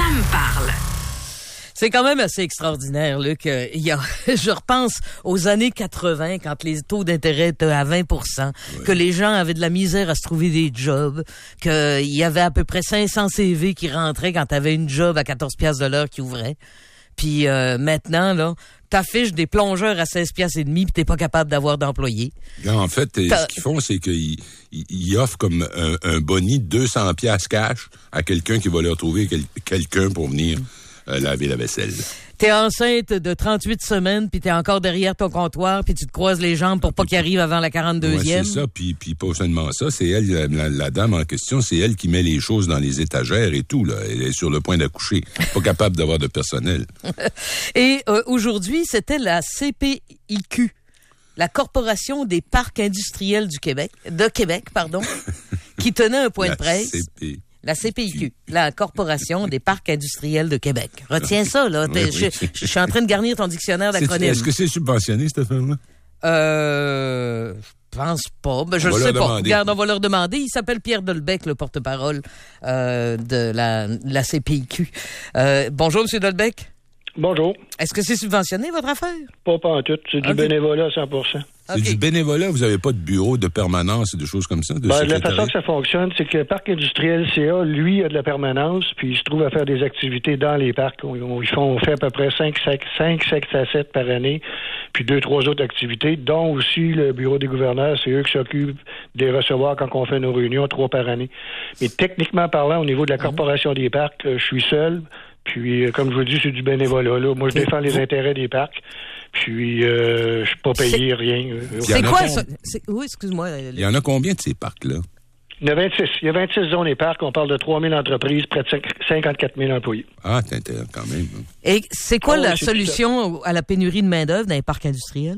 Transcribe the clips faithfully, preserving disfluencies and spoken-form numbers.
me parle. C'est quand même assez extraordinaire, Luc. Il y a, je repense aux années quatre-vingts, quand les taux d'intérêt étaient à vingt pour cent, ouais. que les gens avaient de la misère à se trouver des jobs, qu'il y avait à peu près cinq cents C V qui rentraient quand t'avais une job à quatorze piastres de l'heure qui ouvrait. Puis euh, maintenant, là, t'affiches des plongeurs à seize piastres et demi, puis t'es pas capable d'avoir d'employés. En fait, T'as... ce qu'ils font, c'est qu'ils ils, ils offrent comme un, un boni de deux cents piastres cash à quelqu'un qui va leur trouver quel, quelqu'un pour venir euh, laver la vaisselle. T'es enceinte de trente-huit semaines, puis t'es encore derrière ton comptoir, puis tu te croises les jambes pour pas qu'il arrive avant la quarante-deuxième. Ouais, c'est ça, puis, puis pas seulement ça, c'est elle, la, la, la dame en question, c'est elle qui met les choses dans les étagères et tout, là. Elle est sur le point d'accoucher, pas capable d'avoir de personnel. Et euh, aujourd'hui, c'était la C P I Q, la Corporation des parcs industriels du Québec, de Québec, pardon, qui tenait un point la de presse. C P... La C P I Q, la Corporation des parcs industriels de Québec. Retiens ça, là. Oui, oui. Je, je suis en train de garnir ton dictionnaire d'acronymes. Est-ce que c'est subventionné, cette affaire-là? Euh... Je pense pas. Ben, je ne sais pas. Demander. Regarde, on va leur demander. Il s'appelle Pierre Delbecq, le porte-parole euh, de la, la C P I Q. Euh, bonjour, M. Delbecq. Bonjour. Est-ce que c'est subventionné, votre affaire? Pas pas en tout. C'est du okay. bénévolat à cent pour cent. C'est okay. du bénévolat? Vous n'avez pas de bureau de permanence et de choses comme ça? De ben, la façon que ça fonctionne, c'est que le parc industriel C A, lui, a de la permanence, puis il se trouve à faire des activités dans les parcs. Ils font, on fait à peu près cinq, six à sept par année, puis deux, trois autres activités, dont aussi le bureau des gouverneurs. C'est eux qui s'occupent de les recevoir quand on fait nos réunions, trois par année. Mais techniquement parlant, au niveau de la Corporation des parcs, je suis seul. Puis, comme je vous dis, c'est du bénévolat. Là. Moi, je défends les intérêts des parcs. Puis, euh, je suis pas payé, c'est... rien. C'est quoi ça? C'est... Oui, excuse-moi. Il y en a combien de ces parcs-là? Il y a vingt-six. Il y a vingt-six zones et parcs. On parle de trois mille entreprises, près de cinquante-quatre mille employés. Ah, c'est intéressant quand même. Et c'est quoi oh, la c'est solution à la pénurie de main-d'œuvre dans les parcs industriels?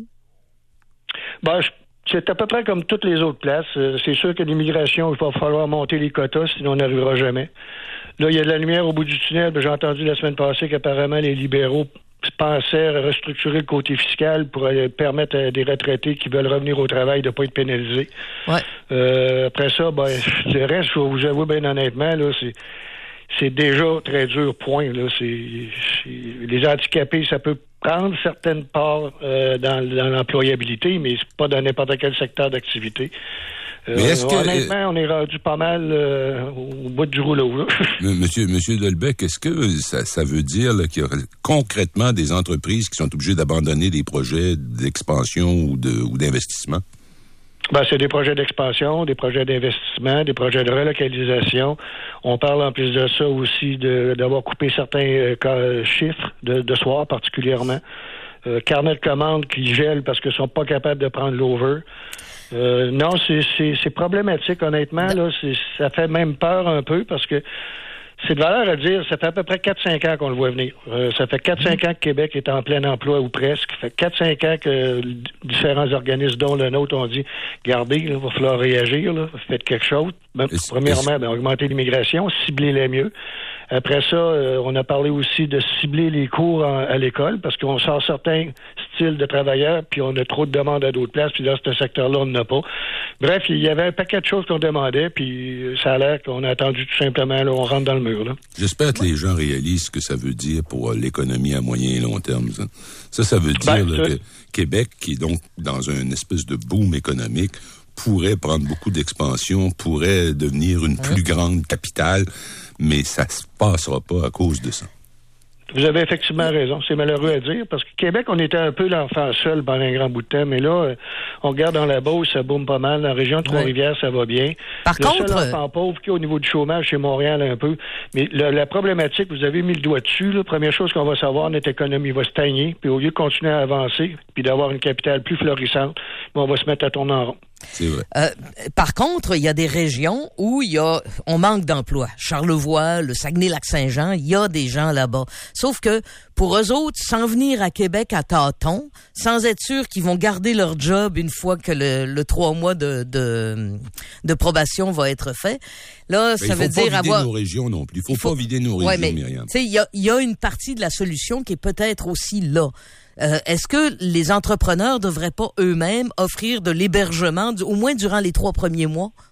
Ben, je... c'est à peu près comme toutes les autres places. C'est sûr que l'immigration, il va falloir monter les quotas, sinon on n'arrivera jamais. Là, il y a de la lumière au bout du tunnel. J'ai entendu la semaine passée qu'apparemment les libéraux pensaient restructurer le côté fiscal pour permettre à des retraités qui veulent revenir au travail de ne pas être pénalisés. Ouais. Euh, après ça, ben, le reste, je vais vous avouer bien honnêtement, là, c'est, c'est déjà très dur, point. Là. C'est, c'est, les handicapés, ça peut prendre certaines parts euh, dans, dans l'employabilité, mais c'est pas dans n'importe quel secteur d'activité. Euh, Mais est-ce que, honnêtement, on est rendu pas mal euh, au bout du rouleau. Là. Monsieur, Monsieur Delbecq, est-ce que ça, ça veut dire là, qu'il y a concrètement des entreprises qui sont obligées d'abandonner des projets d'expansion ou, de, ou d'investissement? Ben, c'est des projets d'expansion, des projets d'investissement, des projets de relocalisation. On parle en plus de ça aussi de, d'avoir coupé certains euh, chiffres de, de soir particulièrement. Euh, carnet de commandes qui gèlent parce qu'ils ne sont pas capables de prendre l'over. Euh, non, c'est, c'est, c'est problématique, honnêtement. Là, c'est, ça fait même peur un peu parce que c'est de valeur à dire, ça fait à peu près quatre cinq ans qu'on le voit venir. Euh, ça fait quatre cinq ans que Québec est en plein emploi ou presque. Ça fait quatre cinq ans que différents organismes, dont le nôtre, ont dit, regardez, il va falloir réagir, là, faites quelque chose. Ben, premièrement, ben, augmenter l'immigration, cibler-les mieux. Après ça, euh, on a parlé aussi de cibler les cours en, à l'école parce qu'on sort certains styles de travailleurs, puis on a trop de demandes à d'autres places, puis dans ce secteur-là, on n'en a pas. Bref, il y avait un paquet de choses qu'on demandait, puis ça a l'air qu'on a attendu tout simplement, là, on rentre dans le mur. Là. J'espère que les gens réalisent ce que ça veut dire pour l'économie à moyen et long terme. Ça, ça, ça veut dire ben, là, que Québec, qui est donc dans une espèce de boom économique, pourrait prendre beaucoup d'expansion, pourrait devenir une plus grande capitale, mais ça se passera pas à cause de ça. Vous avez effectivement raison. C'est malheureux à dire, parce que Québec, on était un peu l'enfant seul pendant un grand bout de temps, mais là, on regarde dans la Beauce, ça boom pas mal. Dans la région de Trois-Rivières, ça va bien. Par le contre... Le seul enfant pauvre qui est au niveau du chômage, c'est Montréal un peu. Mais la, la problématique, vous avez mis le doigt dessus, la première chose qu'on va savoir, notre économie va stagner, puis au lieu de continuer à avancer, puis d'avoir une capitale plus florissante, on va se mettre à tourner en rond. C'est vrai. Euh, par contre, il y a des régions où il y a, on manque d'emplois. Charlevoix, le Saguenay-Lac-Saint-Jean, il y a des gens là-bas. Sauf que pour eux autres, sans venir à Québec à tâtons, sans être sûrs qu'ils vont garder leur job une fois que le, le trois mois de, de, de probation va être fait, là, ben, ça veut dire avoir... Il faut pas vider nos régions non plus. Il faut, il faut... pas vider nos ouais, régions, mais, Myriam. Tu sais, il y a, il y a une partie de la solution qui est peut-être aussi là. Euh, est-ce que les entrepreneurs devraient pas eux-mêmes offrir de l'hébergement, du, au moins durant les trois premiers mois?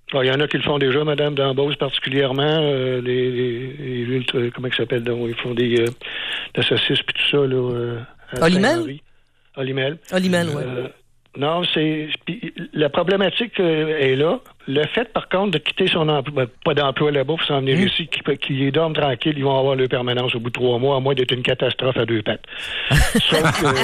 Il y en a qui le font déjà, Madame d'Ambos particulièrement, euh, les, les, les ultra, comment ils s'appellent donc, ils font des, euh, des saucisses puis tout ça, là. Euh, Olimel? Olimel. Olimel, oui. Euh, non, c'est, pis, la problématique euh, est là. Le fait, par contre, de quitter son emploi, ben, pas d'emploi là-bas pour s'en venir mmh. ici, qui, qui dorment tranquilles, ils vont avoir leur permanence au bout de trois mois, à moins d'être une catastrophe à deux pattes. Sauf que,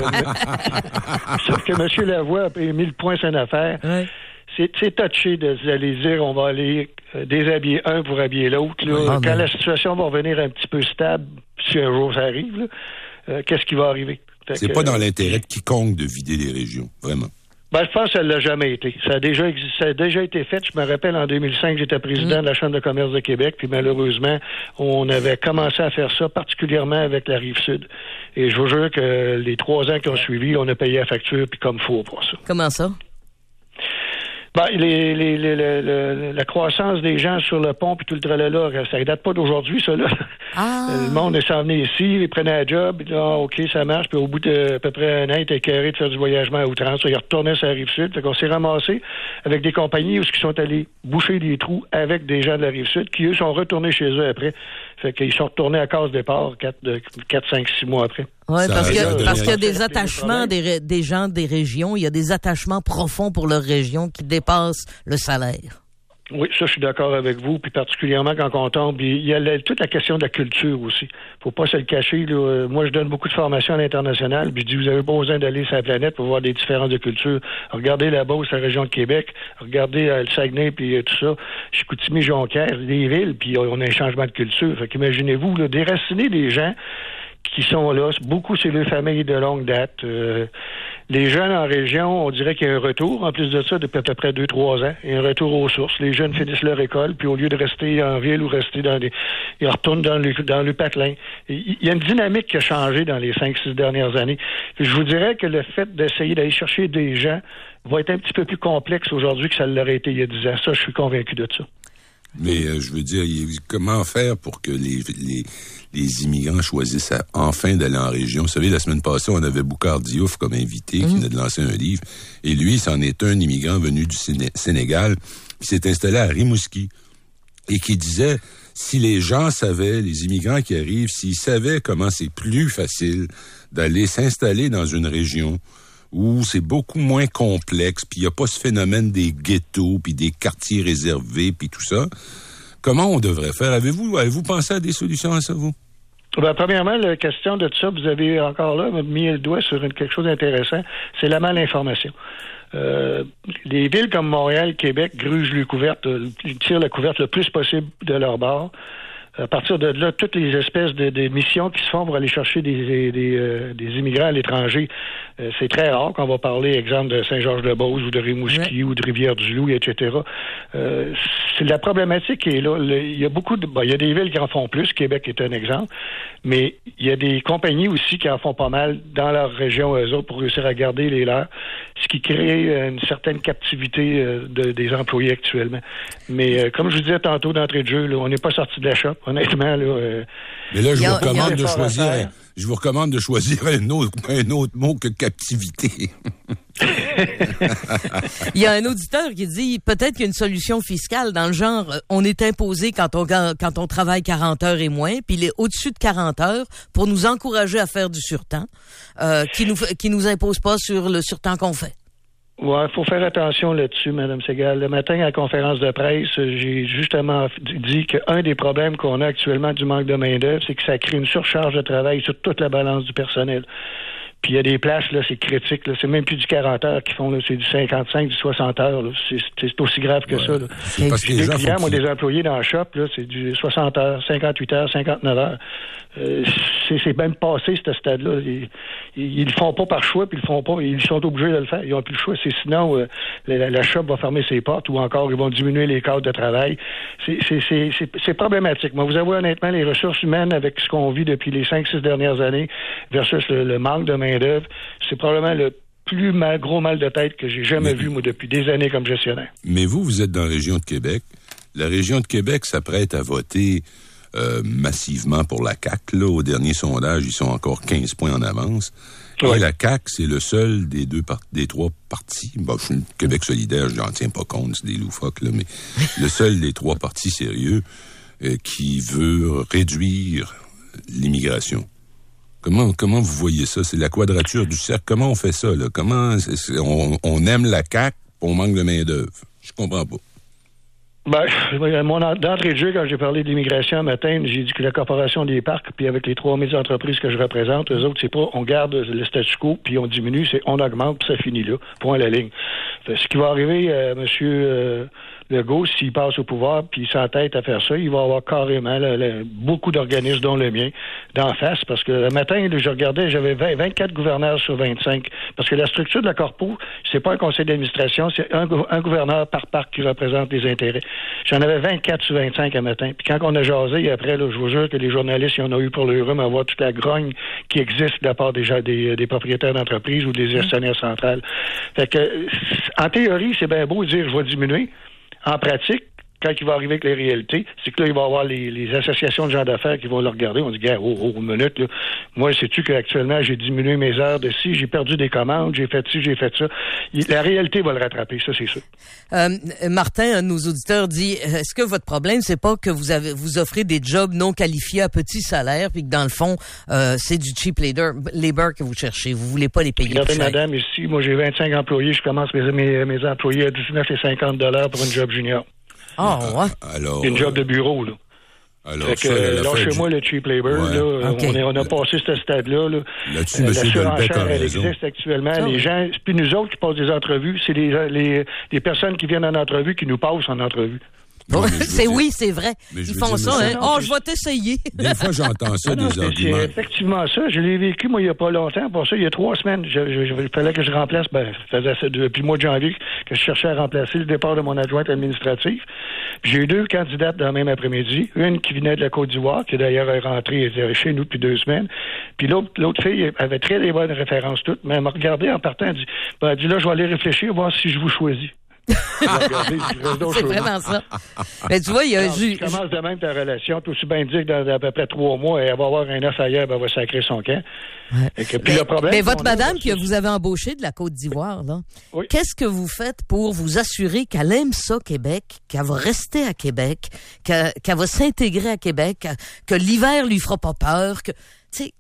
sauf que M. Lavoie a mis le point sur une affaire. Ouais. C'est, c'est touché d'aller dire on va aller euh, déshabiller un pour habiller l'autre. Là. Ah, Quand mais... la situation va revenir un petit peu stable, si un jour ça arrive, là, euh, qu'est-ce qui va arriver? Fait c'est que, pas dans l'intérêt de quiconque de vider les régions, vraiment. Ben, je pense que ça ne l'a jamais été. Ça a déjà existé, ça a déjà été fait. Je me rappelle, en deux mille cinq, j'étais président mmh. de la Chambre de commerce de Québec, puis malheureusement, on avait commencé à faire ça, particulièrement avec la Rive-Sud. Et je vous jure que les trois ans qui ont suivi, on a payé la facture, puis comme faut pour ça. Comment ça? Ben, les, les, les, les, les, la croissance des gens sur le pont puis tout le tralala, ça ne date pas d'aujourd'hui, ça, là. Ah. Le monde est s'en venu ici, ils prenaient un job, là, OK, ça marche, puis au bout de à peu près un an, ils étaient carrés de faire du voyagement à outrance. Ils retournaient sur la Rive-Sud. Fait qu'on s'est ramassé avec des compagnies où ils sont allés boucher des trous avec des gens de la Rive-Sud qui, eux, sont retournés chez eux après. Fait qu'ils sont retournés à case départ quatre, cinq, six mois après. Oui, parce, que, parce qu'il y a des attachements des, des gens des régions, il y a des attachements profonds pour leur région qui dépassent le salaire. Oui, ça, je suis d'accord avec vous, puis particulièrement quand on tombe, il y a la, toute la question de la culture aussi. Faut pas se le cacher, là. Moi, je donne beaucoup de formations à l'international, puis je dis, vous avez pas besoin d'aller sur la planète pour voir des différences de culture. Regardez la Beauce, la région de Québec, regardez euh, le Saguenay, puis euh, tout ça, Chicoutimi, Jonquière, des villes, puis on a un changement de culture. Fait qu'imaginez-vous, là, déraciner des gens qui sont là, beaucoup c'est les familles de longue date. Euh, les jeunes en région, on dirait qu'il y a un retour, en plus de ça, depuis à peu près deux, trois ans, il y a un retour aux sources. Les jeunes finissent leur école, puis au lieu de rester en ville ou rester dans des... ils retournent dans le, dans le patelin. Il y a une dynamique qui a changé dans les cinq, six dernières années. Puis je vous dirais que le fait d'essayer d'aller chercher des gens va être un petit peu plus complexe aujourd'hui que ça l'aurait été il y a dix ans. Ça, je suis convaincu de ça. Mais euh, je veux dire, comment faire pour que les, les, les immigrants choisissent à, enfin d'aller en région? Vous savez, la semaine passée, on avait Boucar Diouf comme invité, mmh. qui venait de lancer un livre, et lui, c'en est un immigrant venu du Séné- Sénégal, qui s'est installé à Rimouski, et qui disait, si les gens savaient, les immigrants qui arrivent, s'ils savaient comment c'est plus facile d'aller s'installer dans une région où c'est beaucoup moins complexe, puis il n'y a pas ce phénomène des ghettos, puis des quartiers réservés, puis tout ça. Comment on devrait faire? Avez-vous avez-vous pensé à des solutions à ça, vous? Ben, premièrement, la question de tout ça, vous avez encore là mis le doigt sur une, quelque chose d'intéressant, c'est la malinformation. Euh, les villes comme Montréal, Québec grugent les couvertes, ils tirent la couverte le plus possible de leur bord. À partir de là, toutes les espèces de, de missions qui se font pour aller chercher des, des, des, euh, des immigrants à l'étranger, euh, c'est très rare qu'on va parler, exemple, de Saint-Georges-de-Beauce ou de Rimouski ouais. ou de Rivière-du-Loup, et cetera. Euh, c'est la problématique qui est là. Le, il y a beaucoup de, bon, il y a des villes qui en font plus. Québec est un exemple. Mais il y a des compagnies aussi qui en font pas mal dans leur région, eux autres, pour réussir à garder les leurs, ce qui crée une certaine captivité euh, de, des employés actuellement. Mais euh, comme je vous disais tantôt d'entrée de jeu, là, on n'est pas sorti de la shop. Honnêtement, là. Euh, Mais là, je vous recommande de choisir. Un, je vous recommande de choisir un autre, un autre mot que captivité. Il y a un auditeur qui dit peut-être qu'il y a une solution fiscale dans le genre on est imposé quand on quand on travaille quarante heures et moins, puis il est au-dessus de quarante heures pour nous encourager à faire du surtemps, euh, qui nous qui nous impose pas sur le surtemps qu'on fait. Ouais, faut faire attention là-dessus, Mme Segal. Le matin, à la conférence de presse, j'ai justement dit qu'un des problèmes qu'on a actuellement du manque de main-d'œuvre, c'est que ça crée une surcharge de travail sur toute la balance du personnel. Puis il y a des places, là, c'est critique, là. C'est même plus du quarante heures qu'ils font, là. C'est du cinquante-cinq, du soixante heures, là. C'est, c'est aussi grave que ouais. ça, là. C'est parce que les gens clients, moi, des employés dans le shop, là, c'est du soixante heures, cinquante-huit heures, cinquante-neuf heures. Euh, c'est, c'est même passé, ce stade-là. Ils, ils, ils le font pas par choix, puis ils le font pas, ils sont obligés de le faire. Ils ont plus le choix. C'est sinon, euh, la, la shop va fermer ses portes, ou encore, ils vont diminuer les cadres de travail. C'est, c'est, c'est, c'est, c'est problématique. Moi, vous avouez honnêtement, les ressources humaines, avec ce qu'on vit depuis les cinq, six dernières années, versus le, le manque de main-d'œuvre, c'est probablement le plus mal, gros mal de tête que j'ai jamais mais, vu, moi, depuis des années comme gestionnaire. Mais vous, vous êtes dans la région de Québec. La région de Québec s'apprête à voter euh, massivement pour la C A Q. Là, au dernier sondage, ils sont encore quinze points en avance. Ouais. Et la C A Q, c'est le seul des deux par- des trois partis. Bon, je suis Québec solidaire, j'en tiens pas compte, c'est des loufoques, là, mais le seul des trois partis sérieux euh, qui veut réduire l'immigration. Comment comment vous voyez ça? C'est la quadrature du cercle. Comment on fait ça, là? Comment c'est, c'est, on, on aime la C A Q, on manque de main-d'œuvre? Je comprends pas. Ben, mon d'entrée de jeu, quand j'ai parlé d'immigration un matin, j'ai dit que la Corporation des parcs, puis avec les trois mille entreprises que je représente, eux autres, c'est pas on garde le statu quo, puis on diminue, c'est on augmente, puis ça finit là. Point à la ligne. Fait, ce qui va arriver à M. Euh, Legault, s'il passe au pouvoir, puis il s'entête à faire ça, il va avoir carrément là, là, beaucoup d'organismes, dont le mien, d'en face, parce que le matin, là, je regardais, j'avais vingt, vingt-quatre gouverneurs sur vingt-cinq, parce que la structure de la Corpo, c'est pas un conseil d'administration, c'est un, un gouverneur par parc qui représente les intérêts. J'en avais vingt-quatre sur vingt-cinq un matin. Puis quand on a jasé, après, là, je vous jure que les journalistes, ils en ont eu pour le rhume à voir toute la grogne qui existe de la part des, des, des propriétaires d'entreprises ou des gestionnaires centrales. Fait que, en théorie, c'est bien beau de dire je vais diminuer. En pratique, quand il va arriver avec les réalités, c'est que là, il va y avoir les, les associations de gens d'affaires qui vont le regarder. On dit, gars, oh, oh, une minute, là. Moi, sais-tu qu'actuellement, j'ai diminué mes heures de ci, j'ai perdu des commandes, j'ai fait ci, j'ai fait ça. Il, la réalité va le rattraper, ça, c'est sûr. Euh, Martin, un de nos auditeurs, dit, est-ce que votre problème, c'est pas que vous avez, vous offrez des jobs non qualifiés à petit salaire, puis que dans le fond, euh, c'est du cheap labor, labor que vous cherchez. Vous voulez pas les payer Regardez, plus cher. madame, ici, moi, j'ai vingt-cinq employés, je commence mes, mes, mes employés à dix-neuf et cinquante dollars pour une job junior. Ah, oh, ouais. Alors, c'est une job de bureau, là. Alors, fait que, ça, là, chez du... moi, le cheap labor, ouais. là, okay. on, est, on a passé ce stade-là. Là. Là-dessus, euh, M. la Dolbeck a elle raison. existe actuellement. Ça, les oui. gens, puis nous autres qui passent des entrevues, c'est les, les, les personnes qui viennent en entrevue qui nous passent en entrevue. Non, c'est dire, oui, c'est vrai. Ils font ça, hein. Oh, je vais t'essayer. Des fois, j'entends ça, non, des c'est, arguments. c'est effectivement ça. Je l'ai vécu, moi, il n'y a pas longtemps. Pour ça, il y a trois semaines, je, je, je, il fallait que je remplace, ben, ça faisait ça depuis le mois de janvier que je cherchais à remplacer le départ de mon adjointe administrative. Puis j'ai eu deux candidates dans le même après-midi. Une qui venait de la Côte d'Ivoire, qui d'ailleurs est rentrée, était chez nous depuis deux semaines. Puis l'autre, l'autre fille avait très des bonnes références toutes, mais elle m'a regardé en partant, elle dit, ben, elle dit là, je vais aller réfléchir, voir si je vous choisis. Regardez, c'est vraiment ça. Mais tu vois, il y a alors, tu commences de même ta relation, tout aussi bien dire que dans à peu près trois mois, elle va avoir un œuf ailleurs, ben, elle va sacrer son camp. Ouais. Et que, puis mais, le problème, mais votre madame a, que vous avez embauchée de la Côte d'Ivoire, là, oui. qu'est-ce que vous faites pour vous assurer qu'elle aime ça, Québec, qu'elle va rester à Québec, qu'elle, qu'elle va s'intégrer à Québec, que l'hiver lui fera pas peur, que, tu sais,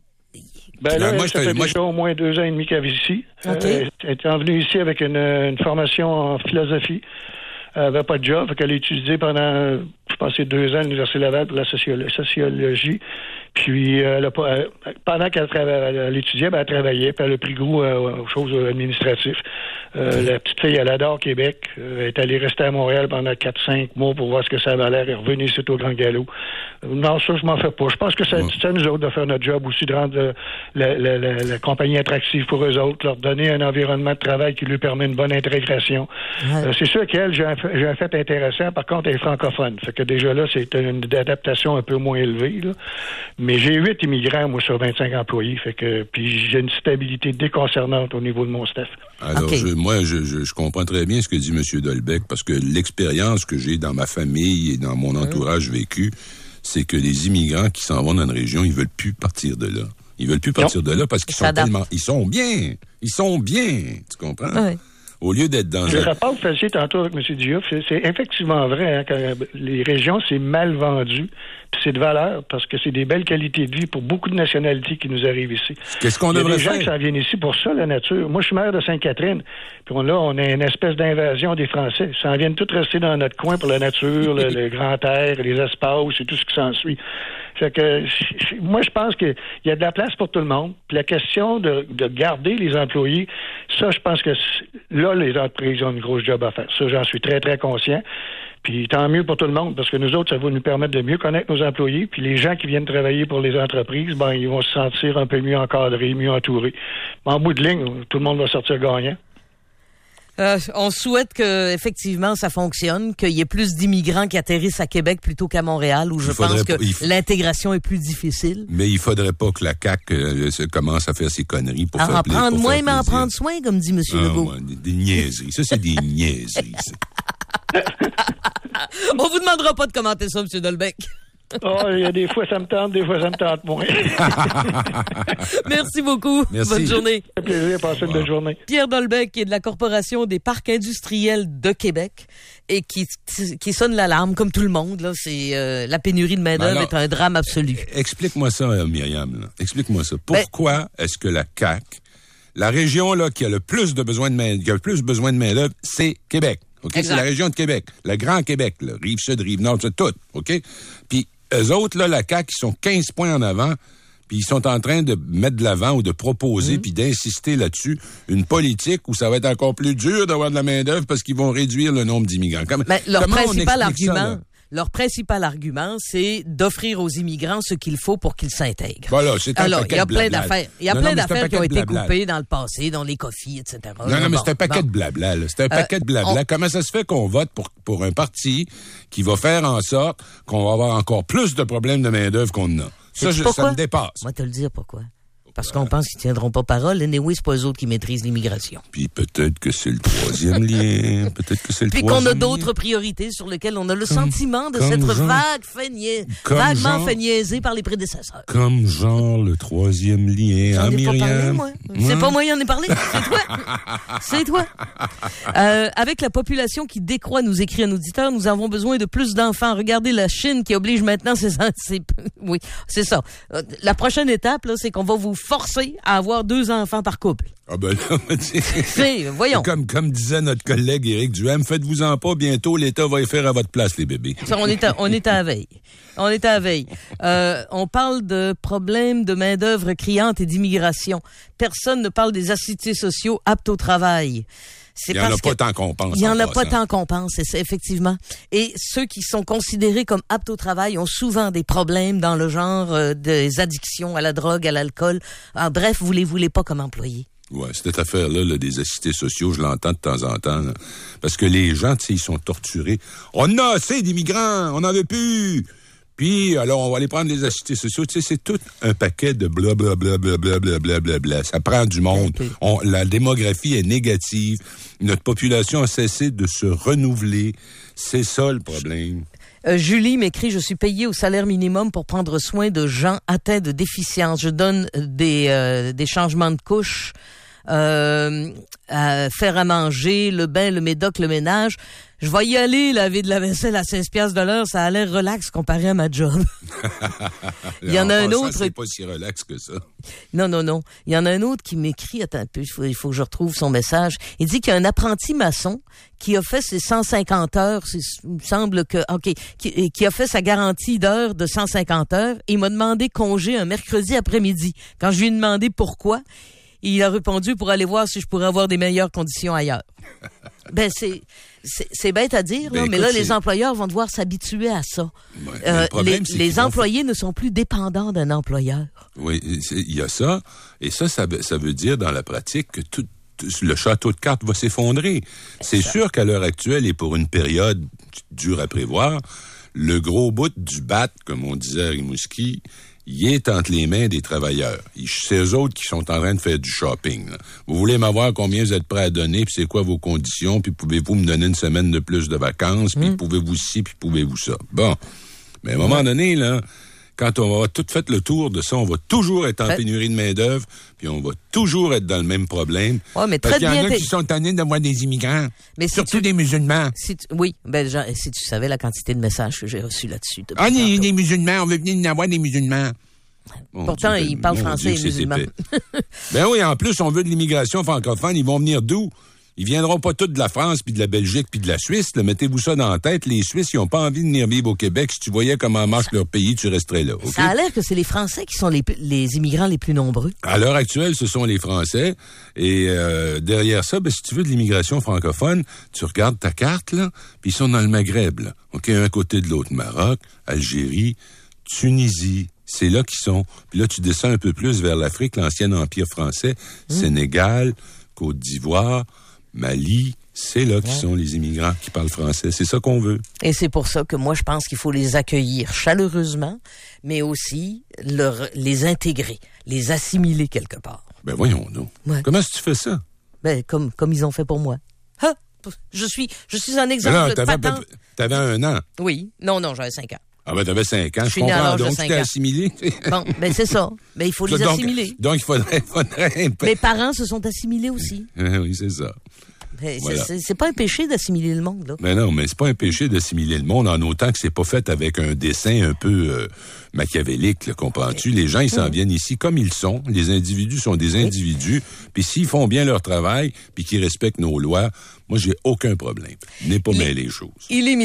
Ben là, ben, moi, ça je fait moi, déjà je... au moins deux ans et demi qu'elle vit ici. Okay. Euh, elle est venue ici avec une, une formation en philosophie. Elle n'avait pas de job, fait qu'elle a étudié pendant, je pense, c'est deux ans à l'Université Laval pour la sociolo- sociologie. Puis, euh, elle a pas, elle, pendant qu'elle travaillait, elle étudiait, ben, elle travaillait, puis elle a pris goût euh, aux choses administratives. Euh, la petite fille, elle adore Québec. Euh, elle est allée rester à Montréal pendant quatre cinq mois pour voir ce que ça avait l'air. Elle est revenue ici au Grand Galop. Euh, non, ça, je m'en fais pas. Je pense que ça, ouais. c'est à nous autres de faire notre job aussi, de rendre euh, la, la, la, la compagnie attractive pour eux autres, leur donner un environnement de travail qui lui permet une bonne intégration. Ouais. Euh, c'est sûr qu'elle, j'ai un, j'ai un fait intéressant. Par contre, elle est francophone. Fait que déjà là, c'est une adaptation un peu moins élevée, là. Mais j'ai huit immigrants, moi, sur vingt-cinq employés. Fait que, puis j'ai une stabilité déconcernante au niveau de mon staff. Alors, okay. je, moi, je, je, je comprends très bien ce que dit M. Dolbeck, parce que l'expérience que j'ai dans ma famille et dans mon entourage mmh. vécu, c'est que les immigrants qui s'en vont dans une région, ils veulent plus partir de là. Ils veulent plus partir non. de là parce qu'ils sont tellement... Ils sont bien! Ils sont bien! Tu comprends? Oui. Au lieu d'être dans le un... rapport que vous faisiez tantôt avec M. Diouf, c'est, c'est effectivement vrai. Hein, quand les régions, c'est mal vendu. Puis c'est de valeur parce que c'est des belles qualités de vie pour beaucoup de nationalités qui nous arrivent ici. Qu'est-ce qu'on devrait faire? Il y a des gens qui s'en viennent ici pour ça, la nature. Moi, je suis maire de Sainte-Catherine. Puis on, là, on a une espèce d'invasion des Français. Ils s'en viennent tous rester dans notre coin pour la nature, le, le grand air, les espaces et tout ce qui s'ensuit. Fait que moi, je pense qu'il y a de la place pour tout le monde. Puis la question de, de garder les employés, ça, je pense que là, les entreprises ont une grosse job à faire. Ça, j'en suis très, très conscient. Puis tant mieux pour tout le monde, parce que nous autres, ça va nous permettre de mieux connaître nos employés. Puis les gens qui viennent travailler pour les entreprises, ben ils vont se sentir un peu mieux encadrés, mieux entourés. Mais en bout de ligne, tout le monde va sortir gagnant. Euh, on souhaite que effectivement ça fonctionne, qu'il y ait plus d'immigrants qui atterrissent à Québec plutôt qu'à Montréal, où je pense que f... l'intégration est plus difficile. Mais il faudrait pas que la C A Q euh, commence à faire ses conneries pour à faire en plaisir. prendre moins, mais en prendre soin, comme dit M. Ah, Legault. Ouais, des, des niaiseries. Ça, c'est des niaiseries. On vous demandera pas de commenter ça, M. Dolbeck. Oh, il y a des fois, ça me tente, des fois, ça me tente moins. Merci beaucoup. Merci. Bonne journée. Ça fait plaisir, passez une belle journée. Pierre Dolbec qui est de la Corporation des parcs industriels de Québec et qui, qui sonne l'alarme comme tout le monde. Là, c'est euh, la pénurie de main-d'œuvre Ben est un drame absolu. Explique-moi ça, Myriam. Là. Explique-moi ça. Pourquoi ben, est-ce que la C A Q, la région là qui a le plus de besoin de main, qui a le plus besoin de main-d'œuvre, c'est Québec. OK? C'est la région de Québec. Le Grand Québec, là. Rive-Sud, Rive-Nord, c'est tout. OK? Puis, eux autres, là, la C A Q, ils sont quinze points en avant, puis ils sont en train de mettre de l'avant ou de proposer, mmh. puis d'insister là-dessus, une politique où ça va être encore plus dur d'avoir de la main-d'œuvre parce qu'ils vont réduire le nombre d'immigrants. Comme, Mais leur principal argument... Leur principal argument, c'est d'offrir aux immigrants ce qu'il faut pour qu'ils s'intègrent. Voilà, c'est un Alors, paquet il y a de plein blabla. d'affaires. Il y a non, plein non, d'affaires qui ont été blabla. coupées dans le passé, dans les coffees, et cetera. Non, non, mais bon, c'est un paquet bon. de blabla, là. C'est un paquet euh, de blabla. On... Comment ça se fait qu'on vote pour, pour un parti qui va faire en sorte qu'on va avoir encore plus de problèmes de main-d'œuvre qu'on en a? Ça, je, ça me dépasse. Moi, te le dire pourquoi. Parce qu'on pense qu'ils tiendront pas parole. Anyway, c'est pas eux autres qui maîtrisent l'immigration. Puis peut-être que c'est le troisième lien. Peut-être que c'est le Puis troisième qu'on a d'autres lien. priorités sur lesquelles on a le comme, sentiment de s'être genre, vague fait nia... vaguement genre, fait niaiser par les prédécesseurs. Comme genre le troisième lien. J'en hein, ai Myriam? pas parlé, moi. Hein? C'est pas moi qui en ai parlé. C'est toi. C'est toi. Euh, avec la population qui décroît, nous écrit un auditeur, nous avons besoin de plus d'enfants. Regardez la Chine qui oblige maintenant ses... ses... Oui, c'est ça. La prochaine étape, là, c'est qu'on va vous forcer à avoir deux enfants par couple. Ah ben là, c'est, voyons. Comme, comme disait notre collègue Éric Duhem, faites-vous-en pas, bientôt l'État va y faire à votre place, les bébés. Ça, on est à, on est à la veille. On est à la veille. Euh, on parle de problèmes de main-d'œuvre criante et d'immigration. Personne ne parle des assistés sociaux aptes au travail. C'est il n'y en a pas que, tant qu'on pense. Il n'y en a passant. pas tant qu'on pense, c'est ça, effectivement. Et ceux qui sont considérés comme aptes au travail ont souvent des problèmes dans le genre euh, des addictions à la drogue, à l'alcool. En bref, vous les voulez pas comme employés. Ouais, cette affaire-là, là, des assistés sociaux, je l'entends de temps en temps. Là, parce que les gens, tu sais, ils sont torturés. On a assez d'immigrants, on n'en veut plus. Puis, alors, on va aller prendre les assistés sociaux. Tu sais, c'est tout un paquet de blablabla, blablabla, blablabla. Ça prend du monde. Okay. On, la démographie est négative. Notre population a cessé de se renouveler. C'est ça le problème. Euh, Julie m'écrit, je suis payée au salaire minimum pour prendre soin de gens atteints de déficience. Je donne des, euh, des changements de couches, euh, à faire à manger, le bain, le médoc, le ménage. Je vais y aller laver de la vaisselle à seize piastres de l'heure, ça a l'air relax comparé à ma job. Il y en, en a un autre. C'est pas si relax que ça. Non, non, non. Il y en a un autre qui m'écrit, attends un peu, il faut, il faut que je retrouve son message. Il dit qu'il y a un apprenti maçon qui a fait ses cent cinquante heures, c'est, il me semble que, OK, qui, qui a fait sa garantie d'heures de cent cinquante heures et il m'a demandé congé un mercredi après-midi. Quand je lui ai demandé pourquoi, il a répondu pour aller voir si je pourrais avoir des meilleures conditions ailleurs. Ben, c'est, c'est, c'est bête à dire, ben, là, écoute, mais là, c'est... les employeurs vont devoir s'habituer à ça. Ouais, euh, le problème, les les employés faire... ne sont plus dépendants d'un employeur. Oui, il y a ça. Et ça, ça, ça veut dire dans la pratique que tout, tout le château de cartes va s'effondrer. C'est, c'est sûr qu'à l'heure actuelle et pour une période dure à prévoir, le gros bout du bat, comme on disait à Rimouski, il est entre les mains des travailleurs. C'est eux autres qui sont en train de faire du shopping. Là. Vous voulez m'avoir combien vous êtes prêts à donner, puis c'est quoi vos conditions, puis pouvez-vous me donner une semaine de plus de vacances, puis mmh. pouvez-vous ci, puis pouvez-vous ça. Bon. Mais à un moment donné, là, quand on va avoir tout fait le tour de ça, on va toujours être en pénurie de main-d'œuvre, puis on va toujours être dans le même problème. Ouais, mais très Parce qu'il y en bien a qui sont tannés d'avoir des immigrants, mais si surtout tu... des musulmans. Si tu... Oui, ben genre, si tu savais la quantité de messages que j'ai reçus là-dessus. Ah, des, des musulmans, on veut venir en avoir des musulmans. Mon Pourtant, Dieu, ils parlent français et musulman. Ben oui, en plus, on veut de l'immigration francophone. Ils vont venir d'où? Ils viendront pas tous de la France, puis de la Belgique, puis de la Suisse. Là. Mettez-vous ça dans la tête. Les Suisses, ils ont pas envie de venir vivre au Québec. Si tu voyais comment marche ça, leur pays, tu resterais là. Okay? Ça a l'air que c'est les Français qui sont les, les immigrants les plus nombreux. À l'heure actuelle, ce sont les Français. Et euh, derrière ça, ben, si tu veux de l'immigration francophone, tu regardes ta carte, là, puis ils sont dans le Maghreb. Là. OK, un côté de l'autre. Maroc, Algérie, Tunisie. C'est là qu'ils sont. Puis là, tu descends un peu plus vers l'Afrique, l'ancien empire français, mmh. Sénégal, Côte d'Ivoire, Mali. C'est là qu'ils ouais. sont les immigrants qui parlent français. C'est ça qu'on veut. Et c'est pour ça que moi, je pense qu'il faut les accueillir chaleureusement, mais aussi leur, les intégrer, les assimiler quelque part. Ben voyons donc. Ouais. Comment est-ce que tu fais ça? Ben, comme, comme ils ont fait pour moi. Ha! Je suis, je suis un exemple là, de t'avais, patent. T'avais un an. Oui. Non, non, j'avais cinq ans. Ah ben, t'avais cinq ans, je, je comprends. À donc, tu t'es assimilé. Bon, ben c'est ça. Ben, il faut les donc, assimiler. Donc, il faudrait... faudrait... Mes parents se sont assimilés aussi. Oui, c'est ça. Ben, Voilà. c'est, c'est pas un péché d'assimiler le monde, là. Mais non, mais c'est pas un péché d'assimiler le monde en autant que c'est pas fait avec un dessin un peu euh, machiavélique, là, comprends-tu? Les gens, ils s'en mmh. viennent ici comme ils sont. Les individus sont des individus. Puis s'ils font bien leur travail, puis qu'ils respectent nos lois, moi, j'ai aucun problème. N'est pas mêler les choses. Il est